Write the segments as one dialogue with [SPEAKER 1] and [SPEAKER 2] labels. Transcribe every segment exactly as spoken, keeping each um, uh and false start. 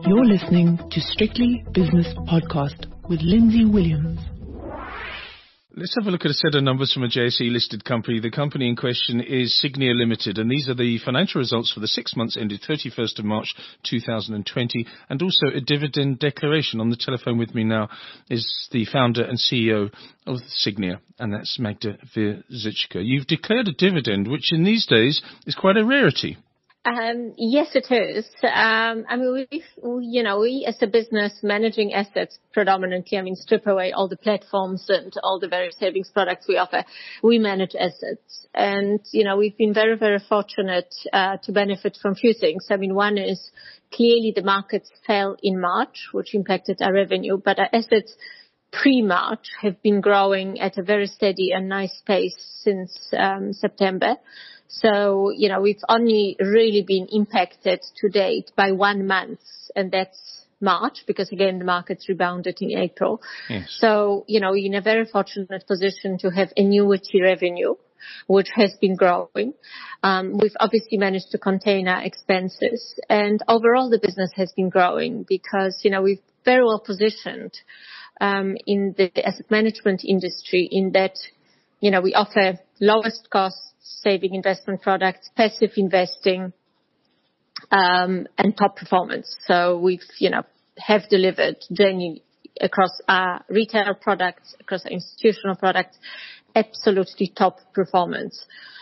[SPEAKER 1] You're listening to Strictly Business Podcast with Lindsay Williams.
[SPEAKER 2] Let's have a look at a set of numbers from a J S E-listed company. The company in question is Signia Limited, and these are the financial results for the six months ended thirty-first of March two thousand twenty, and also a dividend declaration. On the telephone with me now is the founder and C E O of Signia, and that's Magda Wierzicka. You've declared a dividend, which in these days is quite a rarity.
[SPEAKER 3] Um, yes, it is. Um, I mean, we, you know, we as a business managing assets predominantly, I mean, strip away all the platforms and all the various savings products we offer, we manage assets. And, you know, we've been very, very fortunate uh, to benefit from a few things. I mean, one is clearly the markets fell in March, which impacted our revenue, but our assets pre-March have been growing at a very steady and nice pace since um, September. So, you know, we've only really been impacted to date by one month, and that's March, because again, the markets rebounded in April.
[SPEAKER 2] Yes.
[SPEAKER 3] So, you know, we're in a very fortunate position to have annuity revenue, which has been growing. Um, we've obviously managed to contain our expenses, and overall the business has been growing because, you know, we've very well positioned um, in the asset management industry in that, you know, we offer lowest cost saving investment products, passive investing, um, and top performance. So we've, you know, have delivered genuinely across our retail products, across our institutional products, absolutely top performance.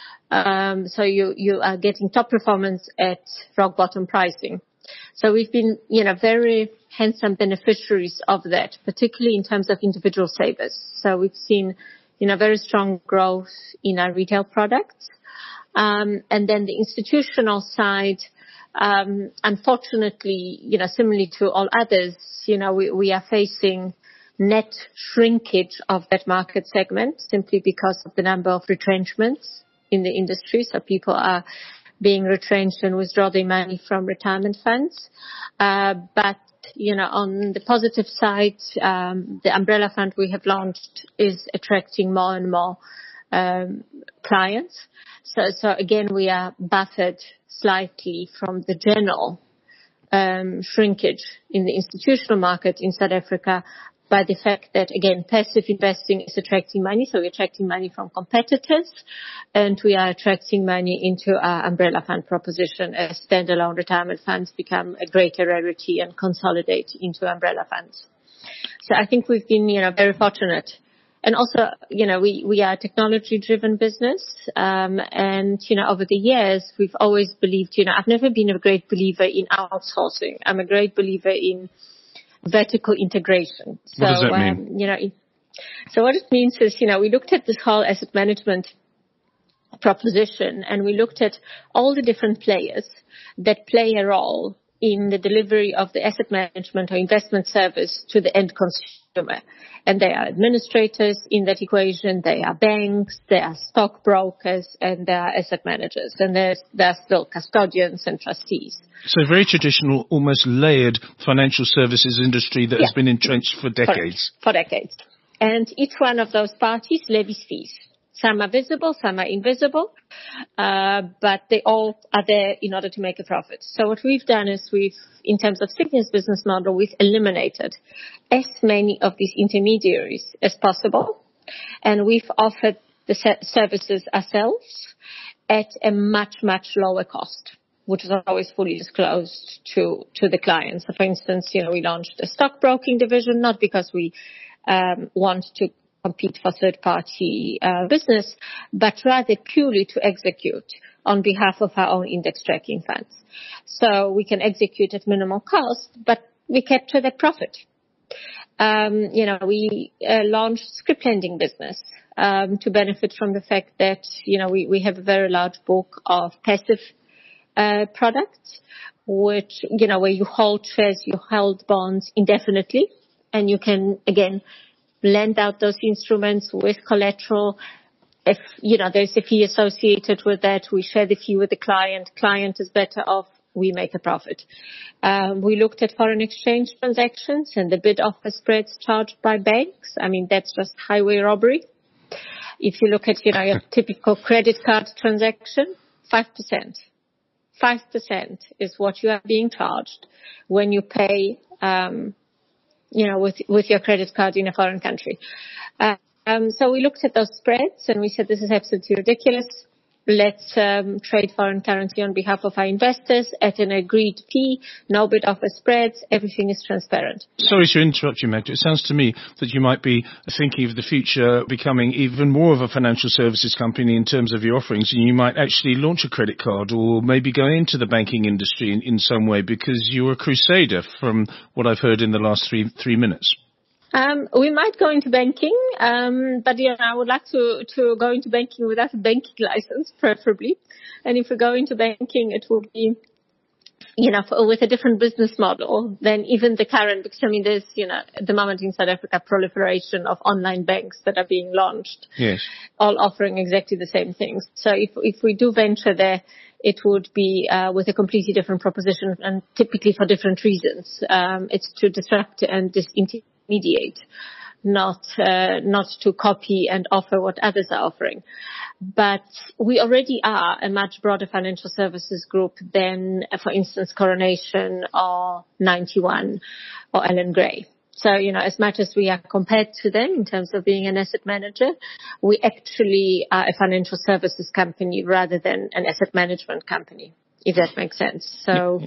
[SPEAKER 3] Um, so you, you are getting top performance at rock bottom pricing. So we've been, you know, very handsome beneficiaries of that, particularly in terms of individual savers. So we've seen, you know, very strong growth in our retail products. Um, and then the institutional side, um, unfortunately, you know, similarly to all others, you know, we, we are facing net shrinkage of that market segment simply because of the number of retrenchments in the industry. So people are being retrenched and withdraw their money from retirement funds. Uh, but You know, on the positive side, um, the umbrella fund we have launched is attracting more and more um, clients. So, so again, we are buffered slightly from the general um, shrinkage in the institutional market in South Africa by the fact that, again, passive investing is attracting money. So we're attracting money from competitors, and we are attracting money into our umbrella fund proposition as standalone retirement funds become a greater rarity and consolidate into umbrella funds. So I think we've been, you know, very fortunate. And also, you know, we, we are a technology-driven business. Um, and, you know, over the years, we've always believed, you know, I've never been a great believer in outsourcing. I'm a great believer in vertical integration. So,
[SPEAKER 2] what does that mean?
[SPEAKER 3] Um, you know, so what it means is, you know, we looked at this whole asset management proposition, and we looked at all the different players that play a role in the delivery of the asset management or investment service to the end consumer. And they are administrators in that equation, they are banks, they are stockbrokers, and they are asset managers. And there's, there are still custodians and trustees.
[SPEAKER 2] So a very traditional, almost layered financial services industry that
[SPEAKER 3] yeah.
[SPEAKER 2] has been entrenched for decades.
[SPEAKER 3] For, for decades. And each one of those parties levies fees. Some are visible, some are invisible, uh, but they all are there in order to make a profit. So what we've done is we've, in terms of Signia's business model, we've eliminated as many of these intermediaries as possible, and we've offered the services ourselves at a much, much lower cost, which is always fully disclosed to, to the clients. So for instance, you know, we launched a stockbroking division, not because we um, want to compete for third-party uh, business, but rather purely to execute on behalf of our own index tracking funds. So we can execute at minimal cost, but we capture that profit. Um, you know, we uh, launched scrip lending business um, to benefit from the fact that, you know, we, we have a very large book of passive uh, products, which, you know, where you hold shares, you hold bonds indefinitely, and you can, again, lend out those instruments with collateral. If, you know, there's a fee associated with that, we share the fee with the client. Client is better off. We make a profit. Um, we looked at foreign exchange transactions and the bid-offer spreads charged by banks. I mean, that's just highway robbery. If you look at, you know, your typical credit card transaction, five percent. five percent is what you are being charged when you pay, um, you know, with, with your credit card in a foreign country. Uh, um, so we looked at those spreads and we said, this is absolutely ridiculous. Let's um, trade foreign currency on behalf of our investors at an agreed fee, no bid offer spreads, everything is transparent.
[SPEAKER 2] Sorry to interrupt you, Magda. It sounds to me that you might be thinking of the future becoming even more of a financial services company in terms of your offerings, and you might actually launch a credit card or maybe go into the banking industry in, in some way, because you're a crusader from what I've heard in the last three three minutes.
[SPEAKER 3] Um, we might go into banking, um, but yeah, I would like to, to go into banking without a banking license, preferably. And if we go into banking, it will be, you know, for, with a different business model than even the current, because I mean, there's, you know, at the moment in South Africa, proliferation of online banks that are being launched.
[SPEAKER 2] Yes.
[SPEAKER 3] All offering exactly the same things. So if, if we do venture there, it would be uh, with a completely different proposition and typically for different reasons. Um, it's to disrupt and disintermediate. Mediate, not uh, not to copy and offer what others are offering. But we already are a much broader financial services group than, for instance, Coronation or ninety-one or Allan Gray. So, you know, as much as we are compared to them in terms of being an asset manager, we actually are a financial services company rather than an asset management company, if that makes sense. So,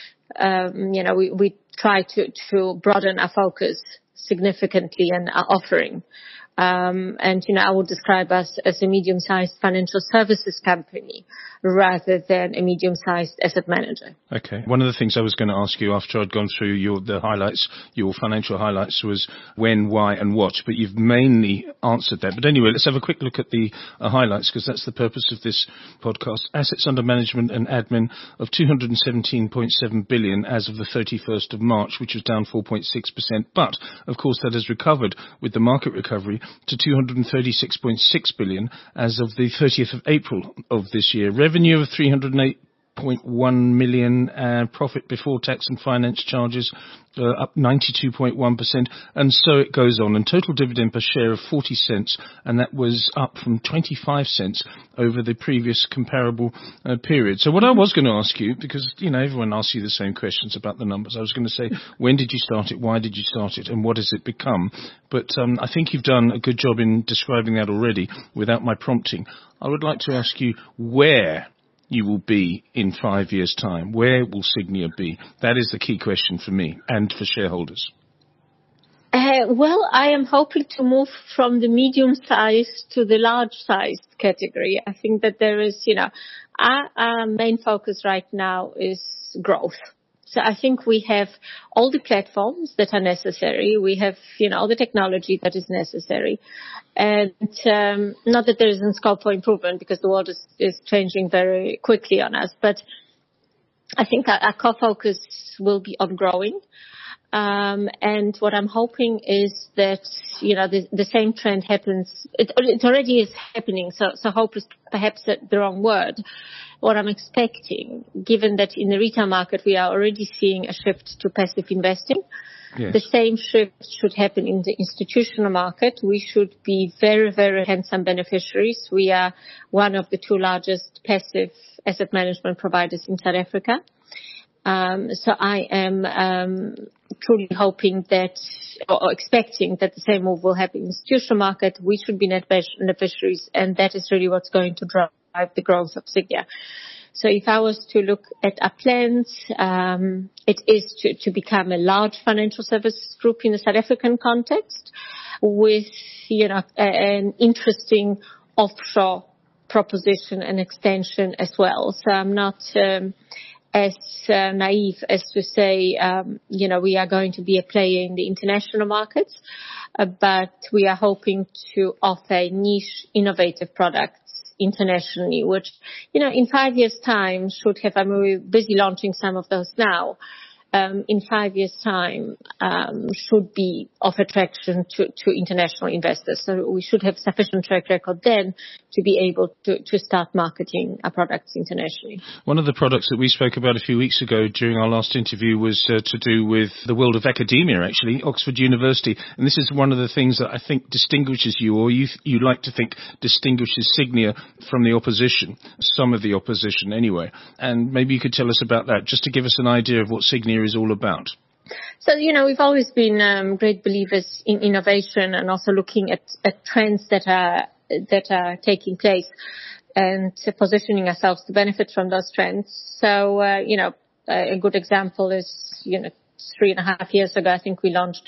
[SPEAKER 3] um, you know, we, we try to, to broaden our focus significantly and our offering. Um, and, you know, I would describe us as a medium-sized financial services company rather than a medium-sized asset manager.
[SPEAKER 2] Okay. One of the things I was going to ask you after I'd gone through your the highlights, your financial highlights, was when, why, and what. But you've mainly answered that. But anyway, let's have a quick look at the uh, highlights, because that's the purpose of this podcast. Assets under management and admin of two hundred seventeen point seven billion as of the thirty-first of March, which was down four point six percent. But, of course, that has recovered with the market recovery to two hundred thirty-six point six billion as of the thirtieth of April of this year. Revenue of three hundred eight point one million, and profit before tax and finance charges uh, up ninety-two point one percent, and so it goes on. And total dividend per share of forty cents, and that was up from twenty-five cents over the previous comparable uh, period. So what I was going to ask you, because, you know, everyone asks you the same questions about the numbers, I was going to say, when did you start it, why did you start it, and what has it become? But um, I think you've done a good job in describing that already without my prompting. I would like to ask you where you will be in five years' time. Where will Signia be? That is the key question for me and for shareholders.
[SPEAKER 3] Uh, well, I am hoping to move from the medium-sized to the large-sized category. I think that there is, you know, our, our main focus right now is growth. So I think we have all the platforms that are necessary. We have, you know, all the technology that is necessary. And um, not that there isn't scope for improvement, because the world is, is changing very quickly on us. But I think our, our core focus will be on growing. Um, and what I'm hoping is that, you know, the, the same trend happens. It, it already is happening. So, so hope is perhaps the wrong word. What I'm expecting, given that in the retail market we are already seeing a shift to passive investing, yes, the same shift should happen in the institutional market. We should be very, very handsome beneficiaries. We are one of the two largest passive asset management providers in South Africa. Um, so I am um, truly hoping that, or expecting that the same move will happen in the institutional market. We should be net beneficiaries, and that is really what's going to drive the growth of Signia. So if I was to look at our plans, um, it is to, to become a large financial services group in the South African context with, you know, a, an interesting offshore proposition and extension as well. So I'm not um, as uh, naive as to say, um, you know, we are going to be a player in the international markets, uh, but we are hoping to offer niche, innovative products internationally, which, you know, in five years' time should have, I mean, we're busy launching some of those now, um, in five years' time um, should be of attraction to, to international investors. So we should have sufficient track record then to be able to, to start marketing our products internationally.
[SPEAKER 2] One of the products that we spoke about a few weeks ago during our last interview was uh, to do with the world of academia, actually, Oxford University. And this is one of the things that I think distinguishes you, or you, you like to think distinguishes Signia from the opposition, some of the opposition anyway. And maybe you could tell us about that, just to give us an idea of what Signia is all about.
[SPEAKER 3] So, you know, we've always been um, great believers in innovation and also looking at, at trends that are that are taking place and positioning ourselves to benefit from those trends. So, uh, you know, a good example is, you know, three and a half years ago, I think we launched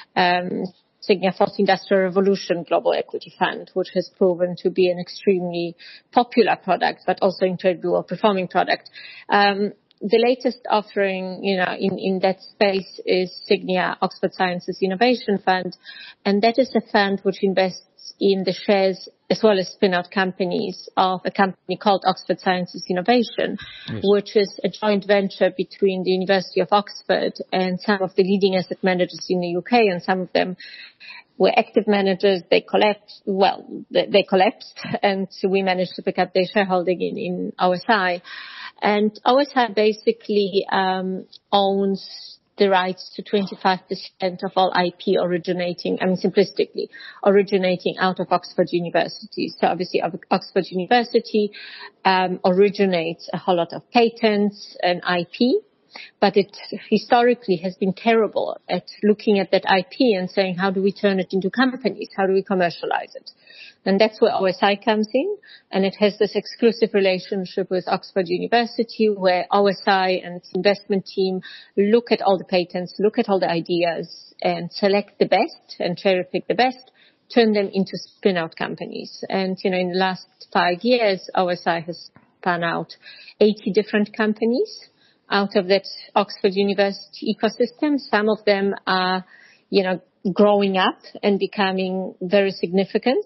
[SPEAKER 3] um, Signia Fourth Industrial Revolution Global Equity Fund, which has proven to be an extremely popular product, but also incredibly well-performing product. Um, The latest offering, you know, in, in that space is Signia Oxford Sciences Innovation Fund, and that is a fund which invests in the shares as well as spin-out companies of a company called Oxford Sciences Innovation, yes. which is a joint venture between the University of Oxford and some of the leading asset managers in the U K, and some of them were active managers. They collapsed, well, they, they collapsed, and so we managed to pick up their shareholding in, in O S I. And O S I basically um, owns the rights to twenty-five percent of all I P originating, I mean, simplistically, originating out of Oxford University. So obviously Oxford University um, originates a whole lot of patents and I P, but it historically has been terrible at looking at that I P and saying, how do we turn it into companies? How do we commercialize it? And that's where O S I comes in, and it has this exclusive relationship with Oxford University where O S I and its investment team look at all the patents, look at all the ideas and select the best and cherry pick the best, turn them into spin-out companies. And, you know, in the last five years, O S I has spun out eighty different companies out of that Oxford University ecosystem. Some of them are, you know, growing up and becoming very significant.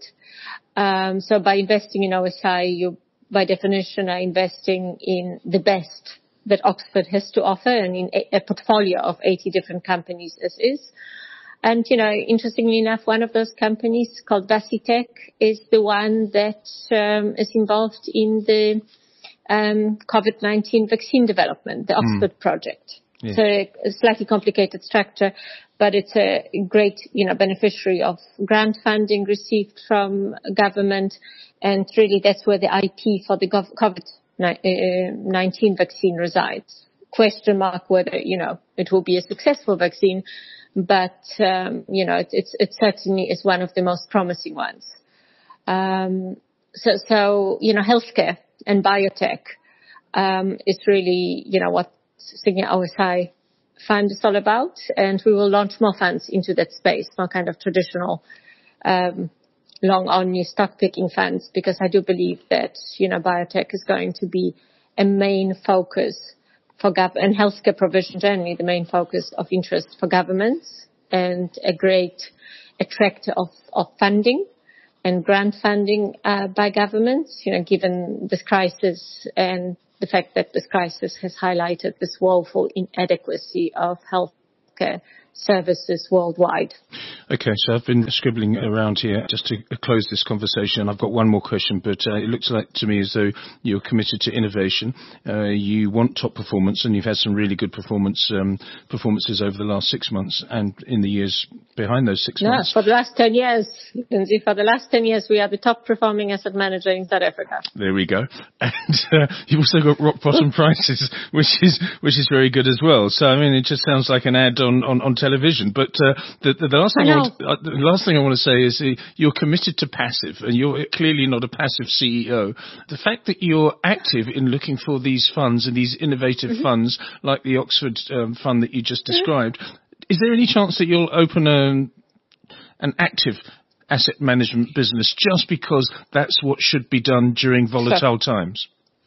[SPEAKER 3] Um, so by investing in O S I, you, by definition, are investing in the best that Oxford has to offer, and in a, a portfolio of eighty different companies as is. And, you know, interestingly enough, one of those companies called Vaccitech is the one that um, is involved in the um, COVID nineteen vaccine development, the Oxford mm. project. Yeah. So a slightly complicated structure, but it's a great, you know, beneficiary of grant funding received from government. And really that's where the I P for the COVID nineteen vaccine resides. Question mark whether, you know, it will be a successful vaccine, but, um, you know, it, it's, it certainly is one of the most promising ones. Um, so, so, you know, healthcare and biotech, um, is really, you know, what Signia O S I fund is all about, and we will launch more funds into that space, more kind of traditional um, long-only stock-picking funds, because I do believe that, you know, biotech is going to be a main focus for gov- and healthcare provision generally, the main focus of interest for governments, and a great attractor of, of funding and grant funding uh, by governments, you know, given this crisis and the fact that this crisis has highlighted this woeful inadequacy of healthcare services worldwide.
[SPEAKER 2] Okay, so I've been scribbling around here just to close this conversation. I've got one more question, but uh, it looks like to me as though you're committed to innovation. Uh, you want top performance, and you've had some really good performance um, performances over the last six months and in the years behind those six
[SPEAKER 3] yeah,
[SPEAKER 2] months.
[SPEAKER 3] For the last ten years, Lindsay, for the last ten years, we are the top performing asset manager in South Africa.
[SPEAKER 2] There we go. And uh, you've also got rock bottom prices, which is which is very good as well. So, I mean, it just sounds like an ad on, on, on television. But uh, the, the, the last thing I, I want, uh, the last thing I want to say is uh, you're committed to passive, and you're clearly not a passive C E O. The fact that you're active in looking for these funds and these innovative mm-hmm. funds, like the Oxford um, fund that you just described, mm-hmm. is there any chance that you'll open a, an active asset management business just because that's what should be done during volatile sure. times?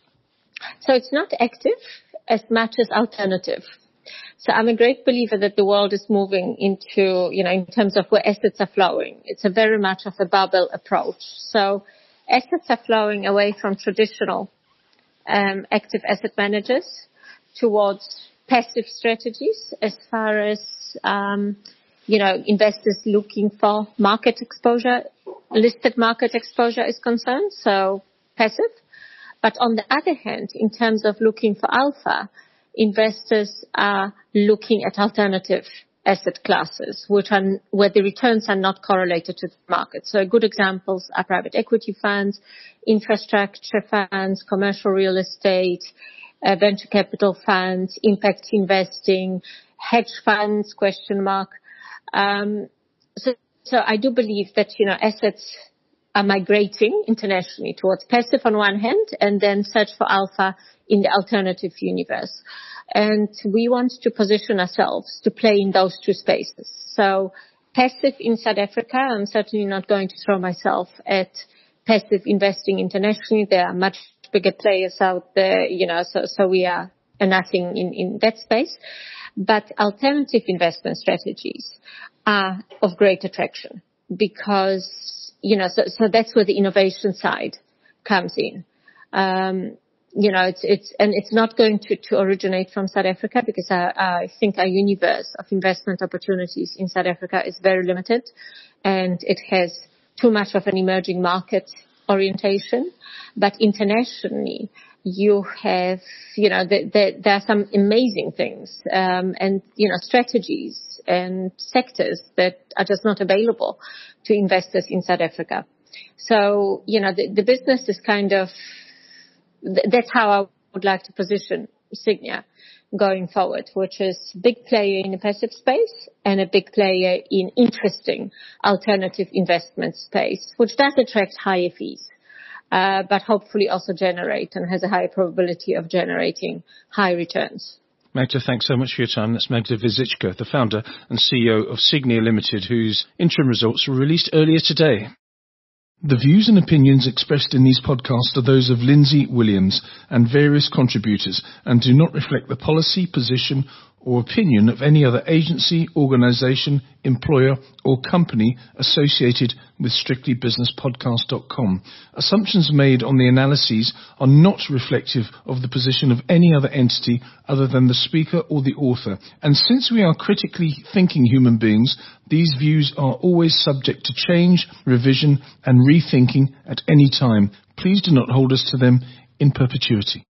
[SPEAKER 3] So it's not active as much as alternative. So I'm a great believer that the world is moving into, you know, in terms of where assets are flowing. It's a very much of a barbell approach. So assets are flowing away from traditional um, active asset managers towards passive strategies as far as, um, you know, investors looking for market exposure, listed market exposure is concerned, so passive. But on the other hand, in terms of looking for alpha, investors are looking at alternative asset classes, which are, where the returns are not correlated to the market. So good examples are private equity funds, infrastructure funds, commercial real estate, uh, venture capital funds, impact investing, hedge funds, question mark. Um, so, so I do believe that, you know, assets are migrating internationally towards passive on one hand and then search for alpha in the alternative universe. And we want to position ourselves to play in those two spaces. So passive in South Africa, I'm certainly not going to throw myself at passive investing internationally. There are much bigger players out there, you know, so, so we are nothing in, in that space. But alternative investment strategies are of great attraction because, you know, so, so that's where the innovation side comes in. Um, You know, it's, it's, and it's not going to, to originate from South Africa because I, I think our universe of investment opportunities in South Africa is very limited and it has too much of an emerging market orientation. But internationally, you have, you know, the, the, there are some amazing things, um, and, you know, strategies and sectors that are just not available to investors in South Africa. So, you know, the, the business is kind of, that's how I would like to position Signia going forward, which is big player in the passive space and a big player in interesting alternative investment space, which does attract higher fees, uh, but hopefully also generate and has a higher probability of generating high returns.
[SPEAKER 2] Magda, thanks so much for your time. That's Magda Wierzicka, the founder and C E O of Signia Limited, whose interim results were released earlier today. The views and opinions expressed in these podcasts are those of Lindsay Williams and various contributors and do not reflect the policy, position or opinion of any other agency, organisation, employer or company associated with strictly business podcast dot com. Assumptions made on the analyses are not reflective of the position of any other entity other than the speaker or the author. And since we are critically thinking human beings, these views are always subject to change, revision and rethinking at any time. Please do not hold us to them in perpetuity.